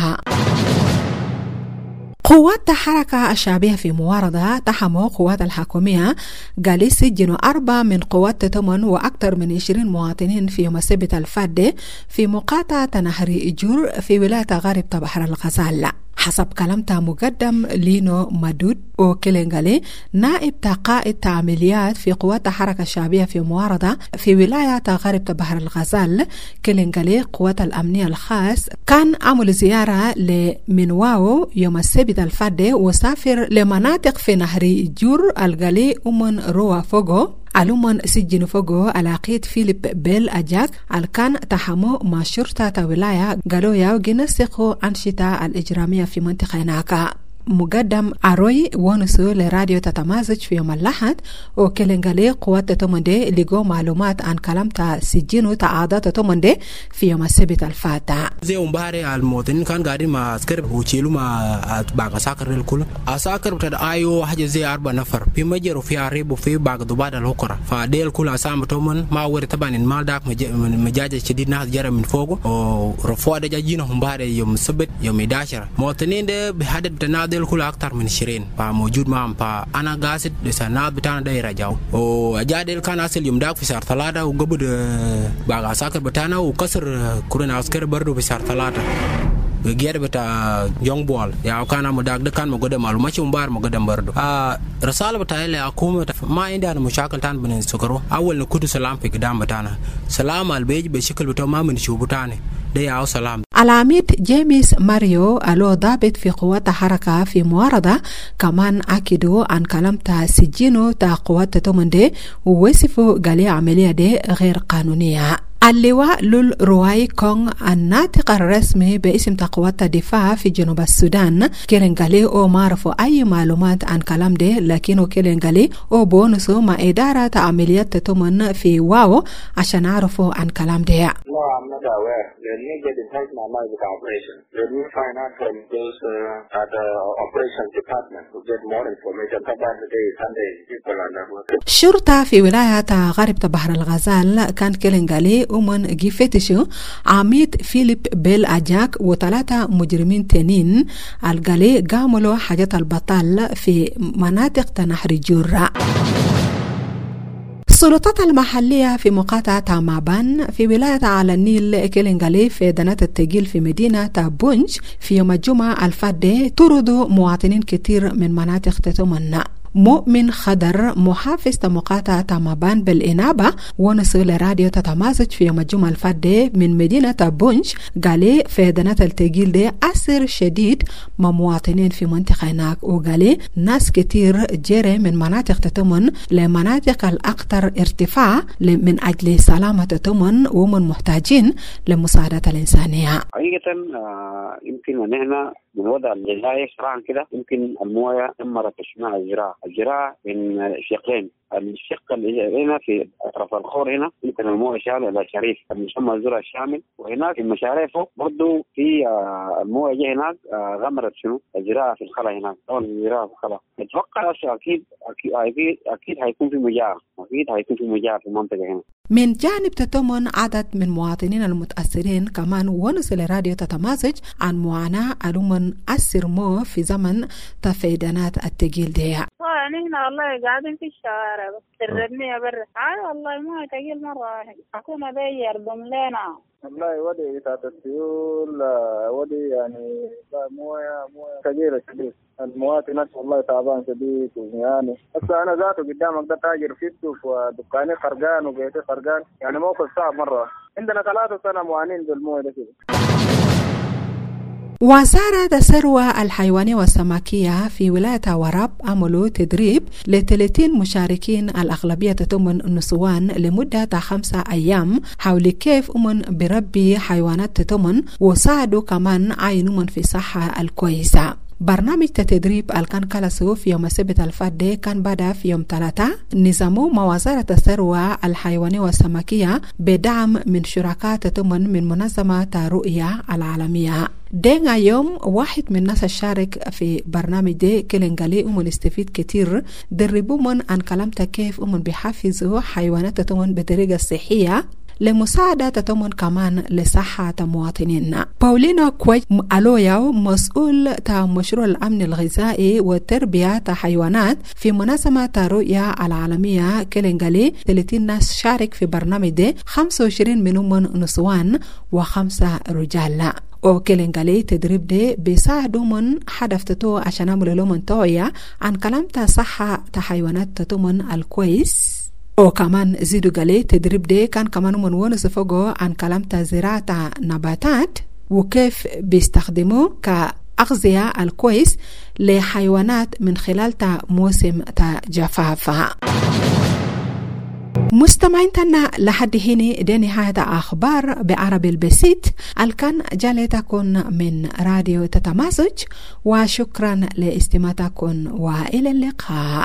قوات الحركة الشعبية في موارضة تحموا قوات الحكومية قال يسجنوا أربعة من قوات تتمن وأكثر من عشرين مواطنين في يوم السبت الفادي في مقاطعة نهر جور في ولاية غرب بحر الغزال. حسب كلامته مقدم لينو مدود وكيلنغالي نائب قائد عمليات في قوات الحركة الشعبية في موارضة في ولاية غرب بحر الغزال. كيلنغالي قوات الأمنية الخاص كان عمل زيارة لمنواو يوم السبت الفادي وسافر لمناطق في نهر جور الغالي أمن روا فوغو علوماً سجن فوقو علاقيت فيليب بيل أجاك الكان تحمو مع شرطة ولاية قالوا ياو جنسيقو أنشطة الإجرامية في منطقة هناك. مقدم أروي ونسو لراديو تتمازج في يوم الأحد وكيلنغالي قوات تتمندي لقوا معلومات عن كلام سجينو تعادات تتمندي في يوم السبت الفاتح. زي مباري المواطنين كان قاعدين مع عسكر وشيلوا مع باقي عساكر الكل. عساكر بتاع أيو حاجة زي أربع نفر في مجر وفي عريب وفي باقي ضباط الهكرة. فديل كل عسام تمن ما وري طبعا المال داك مجاجة شديد ناس جرى من فوقه ورفوا ده جايينهم مباري يوم السبت يوم إحدى عشر. مواطنين ده بحدد بتنادي الكل أكثر من عشرين فموجود معهم فأنا قاصد لسنة بتاعنا ده يرجعوا وجادل كان أصل يوم داك في شهر ثلاثة وقبل باقي عساكر بتاعنا وكسر كورن عسكر برضو في شهر ثلاثة بغير بتاع يونغ بول يا كان مداك ده كان موجود معلومات مبار موجود برضو آه رسالة بتاعي لحكومة ما عندنا مشاكل تان بين سكرو أول نكود سلام في قدام بتاعنا سلام البيج بشكل بتاع ما من شو بتاعنا ده يا سلام. العميد جيمس ماريو ألو ضابط في قوات الحركة في موارضة كمان أكدوا عن كلام سجينو تا قوات تتمندي ووصفوا قالي عملية دي غير قانونية. اللواء لول رواي كونغ الناطق الرسمي باسم قوات الدفاع في جنوب السودان كيلنغالي او ما عرفوا اي معلومات عن كلام ده لكنه كيلنغالي او بونسو مع اداره عمليات تتمن في واو عشان عرفوا عن كلام ده. No, I'm not aware. Let me get in touch my mind with operation. Let me find out from those uh, at the operations department to get more information about the day Sunday people are not working. شرطة في ولاية غرب بحر الغزال كان كيلنغالي ومن جيفتشو عميد فيليب بيل أجاك وثلاثة مجرمين تانين الغالي قاموا حاجة البطال في مناطق تنهر جورة. السلطات المحلية في مقاطعة مابان في ولاية على النيل كيلنغالي في دنات التجيل في مدينة بونج في يوم الجمعة الفادي طردوا مواطنين كتير من مناطق تتمنى. مؤمن خضر محافظ مقاطعة مابان بالإنابة ونسو لراديو تتمازج في يوم الجمعة الفادي من مدينة بونج قالي في دنات التجيل دي أثر شديد مع مواطنين في منطقة هناك وقالي ناس كتير جري من مناطق تتمن لمناطق الأكثر ارتفاع من أجل سلامة تتمن ومن محتاجين لمساعدة الإنسانية. حقيقة يمكن أن احنا من وضع الجزائر صراحة كده يمكن المويه دمرت اجتماع الزراعة. الزراعة من شقين، الشق اللي هنا في أطراف الخور هنا يمكن المويه شامل إلى شريف المسمى الزراعة الشامل، وهناك في المشاريع فوق برضو في المويه جه هناك غمرت شنو الزراعة في الخلا هناك أو الزراعة في الخلا. أتوقع أكيد أكيد أكيد أكيد هيكون في مجاعة، أكيد هيكون في مجاعة في المنطقة هنا. من جانب تتمن عدد من مواطنين المتأثرين كمان ونس لراديو تتمازج عن معاناة ألومن أسر مو في زمن تفيدانات التقيل ديها. يعني هنا والله قاعدين في الشوارع بس ترميها برا. آه والله ما تقيل مرة واحد. أكون أبي يردم لنا. والله ودي بتاعت السيول ودي يعني موية موية كبيرة شديد. المواطنات والله تعبان شديد يعني. بس أنا ذاته قدامك ده تاجر في السوق ودكاني خرجان وبيتي خرجان يعني موقف صعب مرة. عندنا ثلاثة سنة معانين بالموية ده كده. وزارة الثروة الحيوانية والسمكية في ولاية وراب عملوا تدريب ل ثلاثين مشاركين الأغلبية تتمن نسوان لمدة خمسة أيام حول كيف أمن بربي حيوانات تتمن وساعدوا كمان عينهم في صحة الكويسة. برنامج التدريب الكان كالسو في يوم السبت الفات كان بدأ في يوم ثلاثة نظامه مع وزارة الثروة الحيوانية والسمكية بدعم من شركاء تتمن من منظمة الرؤية العالمية. دينا يوم واحد من الناس الشارك في برنامج دي كلنجالي أمن استفيد كتير دربوا من عن كلامته كيف أمن بيحافظوا حيوانات تتمن بطريقة صحية لمساعدة تتمن كمان لصحة مواطنينا. باولينو كويت ألوياو مسؤول تا مشروع الأمن الغذائي والتربية حيوانات في منظمة الرؤية العالمية كلنجالي ثلاثين ناس شارك في برنامج دي خمسة وعشرين منهم نسوان وخمسة رجال. وكلنجالي تدريب دي بيساعدوا من هدف تتو عشان يعملوا لهم توعية عن كلامة صحة حيوانات تتمن الكويس. وكمان زيدوا قالي تدريب دي كان كمان من ونس فوقه عن كلامة زراعة نباتات وكيف بيستخدموا كأغذية الكويس لحيوانات من خلال تا موسم تا جفافها. مستمعين تنا لحد هنا دي نهاية أخبار بعربي البسيط الكان جالتكم من راديو تتمازج وشكرا لاستماعتكم وإلى اللقاء.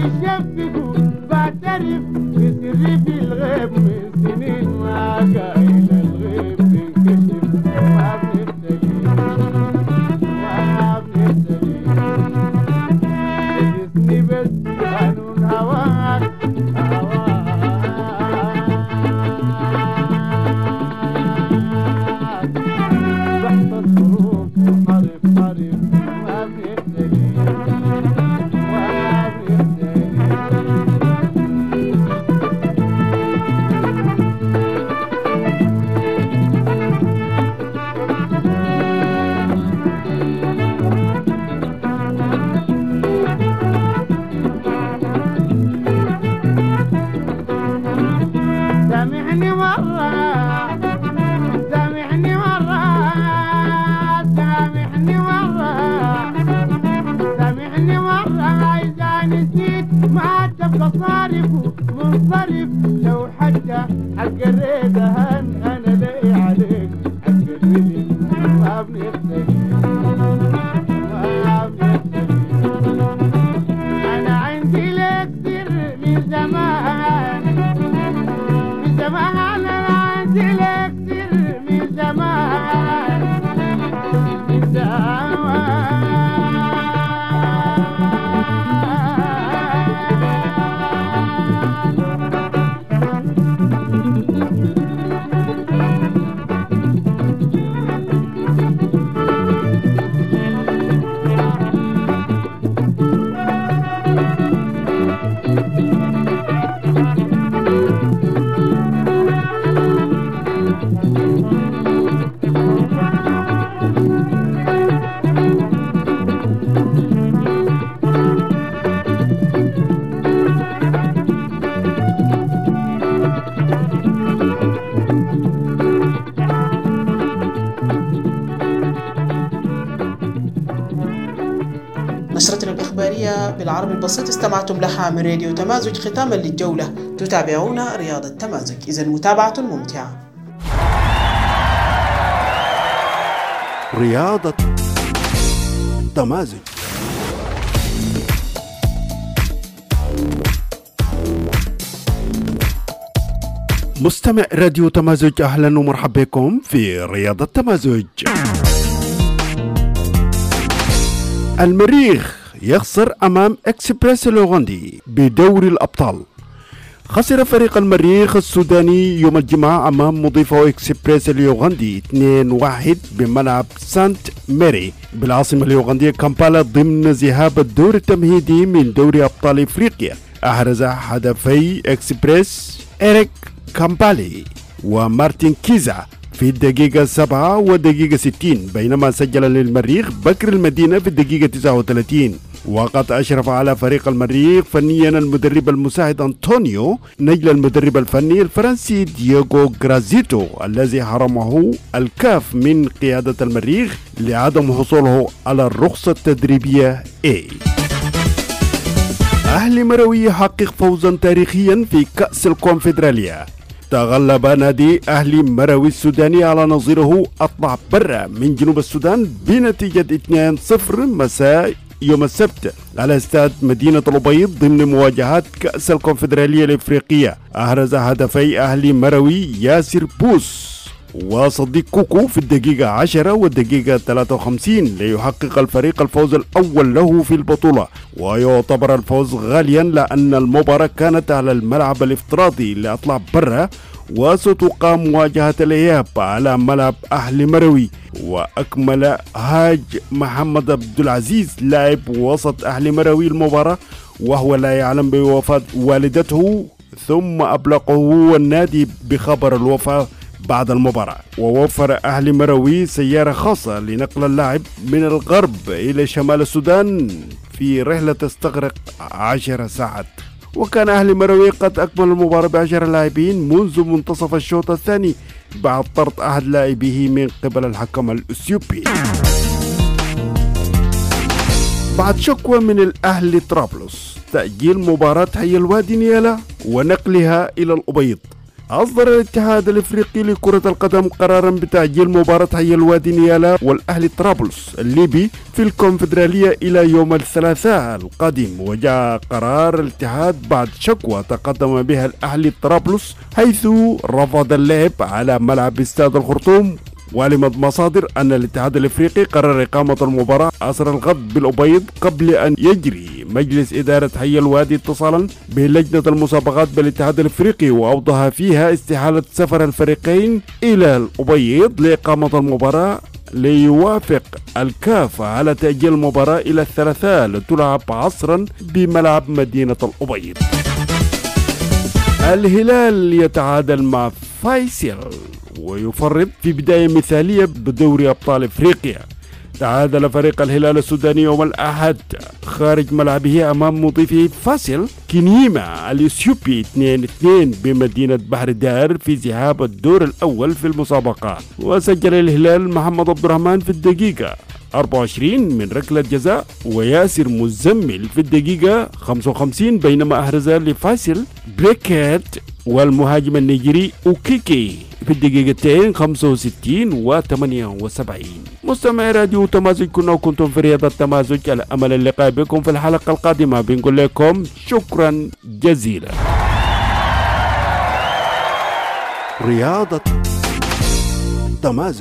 يشفقوا بعترف بسري في الغيب من سنين ما قايل الغيب بنكشف ما بنفتري ما بنفتري تجسني بس قانون هواك منصرف لو حتى حقريت هن انا لاقي عليك حقريني ما بنفتري ما بنفتري انا عندي لك سر من زمان من زمان انا عندي لك سر من زمان من زمان نشرتنا الإخبارية بالعربي البسيط استمعتم لها من راديو تمازج. ختاما للجولة تتابعون رياضة تمازج، إذن متابعة ممتعة. رياضة تمازج. مستمع راديو تمازج، أهلا ومرحبا بكم في رياضة تمازج. المريخ يخسر أمام إكسبريس الأوغندي بدوري الأبطال. خسر فريق المريخ السوداني يوم الجمعة أمام مضيفه إكسبريس اليوغندي اثنين واحد بملعب سانت ميري بالعاصمة اليوغندية كامبالا ضمن ذهاب الدور التمهيدي من دوري أبطال إفريقيا. أحرز هدفي إكسبريس إريك كامبالي ومارتين كيزا في الدقيقة سبعة والدقيقة ستين، بينما سجل للمريخ بكر المدينة في الدقيقة تسعة وثلاثين. وقد أشرف على فريق المريخ فنيا المدرب المساعد أنطونيو نجل المدرب الفني الفرنسي دييغو غرازيتو الذي حرمه الكاف من قيادة المريخ لعدم حصوله على الرخصة التدريبية A. أهلي مروي يحقق فوزا تاريخيا في كأس الكونفدرالية. تغلب نادي أهلي مروي السوداني على نظيره أطلع برا من جنوب السودان بنتيجة اثنين صفر مساء يوم السبت على استاد مدينة الأبيض ضمن مواجهات كأس الكونفدرالية الإفريقية. أحرز هدفي أهلي مروي ياسر بوس وصديق كوكو في الدقيقة عشرة والدقيقة ثلاثة وخمسين ليحقق الفريق الفوز الأول له في البطولة، ويعتبر الفوز غاليا لأن المباراة كانت على الملعب الافتراضي لأطلع برا، وستقام مواجهة الإياب على ملعب أهلي مروي. وأكمل هاج محمد عبد العزيز لاعب وسط أهلي مروي المباراة وهو لا يعلم بوفاة والدته، ثم أبلغه النادي بخبر الوفاة بعد المباراة. ووفر أهلي مروي سيارة خاصة لنقل اللاعب من الغرب إلى شمال السودان في رحلة تستغرق عشر ساعات. وكان أهلي مروي قد أكمل المباراة بعشر لاعبين منذ منتصف الشوط الثاني بعد طرد أحد لاعبيه من قبل الحكم الأثيوبي. بعد شكوى من الأهلي طرابلس تأجيل مباراة حي الوادي نيالا ونقلها إلى الأبيض، أصدر الاتحاد الإفريقي لكرة القدم قرارا بتأجيل مباراة حي الوادي نيالا والأهلي طرابلس الليبي في الكونفدرالية إلى يوم الثلاثاء القادم. وجاء قرار الاتحاد بعد شكوى تقدم بها الأهلي طرابلس حيث رفض اللعب على ملعب استاد الخرطوم. وعلمت مصادر أن الاتحاد الإفريقي قرر إقامة المباراة عصر الغد بالأبيض قبل أن يجري مجلس إدارة حي الوادي اتصالا بلجنة المسابقات بالاتحاد الإفريقي، وأوضح فيها استحالة سفر الفريقين إلى الأبيض لإقامة المباراة، ليوافق الكاف على تأجيل المباراة إلى الثلاثاء لتلعب عصرا بملعب مدينة الأبيض. الهلال يتعادل مع فايسل ويفرط في بداية مثالية بدوري أبطال إفريقيا. تعادل فريق الهلال السوداني يوم الأحد خارج ملعبه أمام مضيفه فاسل كينيما الإثيوبي اثنين اثنين بمدينة بحر دار في ذهاب الدور الأول في المسابقة. وسجل الهلال محمد عبد الرحمن في الدقيقة أربعة وعشرين من ركلة جزاء، وياسر مزمل في الدقيقة خمسة وخمسين، بينما أحرز لفاسل بريكات والمهاجم النيجيري أوكيكي في الدقيقتين خمسة وستين و ثمانية وسبعين. مستمعي راديو تمازج، كنا وكنتم في رياضة تمازج. على أمل اللقاء بكم في الحلقة القادمة. بنقول لكم شكرا جزيلا. رياضة تمازج.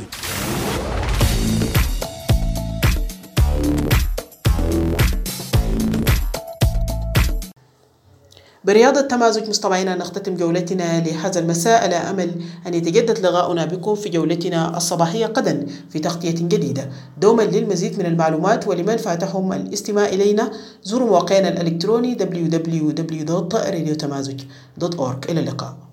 برياضة تمازج مستمعينا نختتم جولتنا لهذا المساء على أمل أن يتجدد لقاؤنا بكم في جولتنا الصباحية غدا في تغطية جديدة. دوما للمزيد من المعلومات ولمن فاتهم الاستماع إلينا زوروا موقعنا الإلكتروني دبليو دبليو دبليو دوت راديو تمازج دوت أورج. إلى اللقاء.